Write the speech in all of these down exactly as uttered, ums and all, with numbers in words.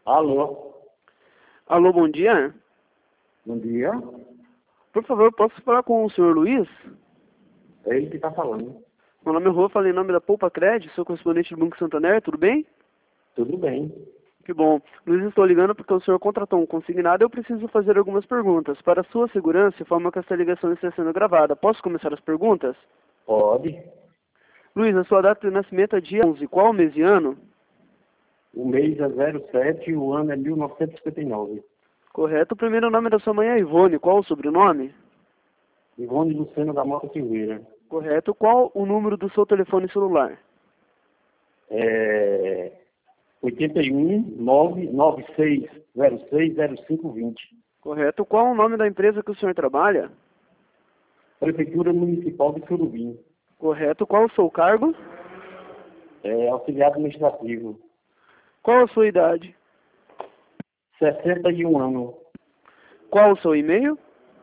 Alô, Alô, bom dia. bom dia. Por favor, posso falar com o senhor Luiz? É ele que está falando. Meu nome é Rô, falei em nome da Poupa Cred, sou correspondente do Banco Santander, tudo bem? Tudo bem. Que bom. Luiz, estou ligando porque o senhor contratou um consignado e eu preciso fazer algumas perguntas. Para sua segurança, informa que esta ligação está sendo gravada. Posso começar as perguntas? Pode. Luiz, a sua data de nascimento é dia onze. Qual mês e ano? O mês é zero sete e o ano é mil novecentos e cinquenta e nove. Correto. O primeiro nome da sua mãe é Ivone. Qual o sobrenome? Ivone Lucena da Mota Silveira. Correto. Qual o número do seu telefone celular? É oitenta e um, nove nove seis zero seis zero cinco vinte. Correto. Qual o nome da empresa que o senhor trabalha? Prefeitura Municipal de Surubim. Correto. Qual o seu cargo? É auxiliar administrativo. Qual a sua idade? sessenta e um anos. Qual o seu e-mail?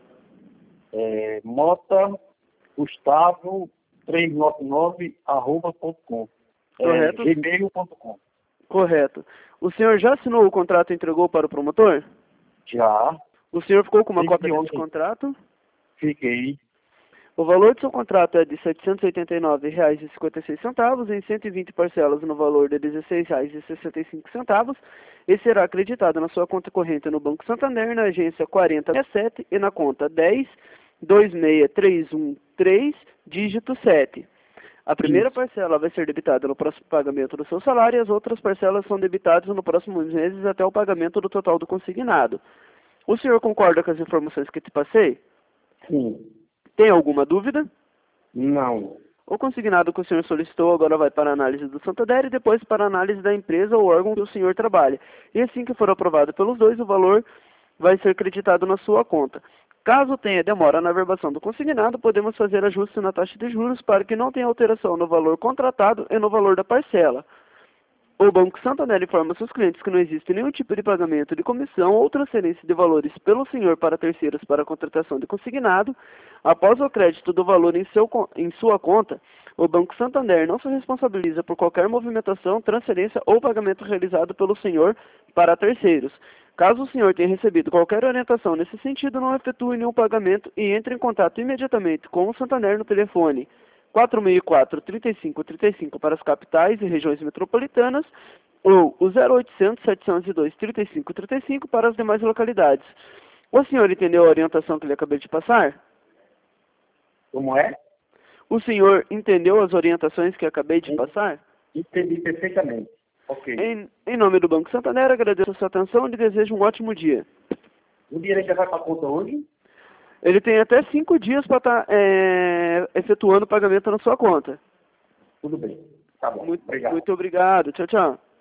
É, Mota Gustavo trezentos e noventa e nove arroba ponto com. É, Correto. gmail ponto com. Correto. O senhor já assinou o contrato e entregou para o promotor? Já. O senhor ficou com uma Desde cópia desse ontem. contrato? Fiquei. O valor do seu contrato é de setecentos e oitenta e nove reais e cinquenta e seis centavos, em cento e vinte parcelas no valor de dezesseis reais e sessenta e cinco centavos, e será acreditado na sua conta corrente no Banco Santander, na agência quarenta sessenta e sete e na conta dez dois seis três um três, dígito sete. A primeira Isso. parcela vai ser debitada no próximo pagamento do seu salário e as outras parcelas são debitadas no próximo meses até o pagamento do total do consignado. O senhor concorda com as informações que te passei? Sim. Tem alguma dúvida? Não. O consignado que o senhor solicitou agora vai para a análise do Santander e depois para a análise da empresa ou órgão que o senhor trabalha. E assim que for aprovado pelos dois, o valor vai ser creditado na sua conta. Caso tenha demora na verbação do consignado, podemos fazer ajuste na taxa de juros para que não tenha alteração no valor contratado e no valor da parcela. O Banco Santander informa seus clientes que não existe nenhum tipo de pagamento de comissão ou transferência de valores pelo senhor para terceiros para a contratação de consignado. Após o crédito do valor em, seu, em sua conta, o Banco Santander não se responsabiliza por qualquer movimentação, transferência ou pagamento realizado pelo senhor para terceiros. Caso o senhor tenha recebido qualquer orientação nesse sentido, não efetue nenhum pagamento e entre em contato imediatamente com o Santander no telefone quatro seis quatro, três cinco três cinco para as capitais e regiões metropolitanas ou o zero oitocentos, setecentos e dois, trinta e cinco trinta e cinco para as demais localidades. O senhor entendeu a orientação que lhe acabei de passar? Como é? O senhor entendeu as orientações que acabei de passar? Entendi perfeitamente. Ok. Em, em nome do Banco Santander, agradeço a sua atenção e lhe desejo um ótimo dia. O dinheiro já vai para a conta hoje? Ele tem até cinco dias para estar é, efetuando o pagamento na sua conta. Tudo bem. Tá bom. Muito, Obrigado. muito obrigado. Tchau, tchau.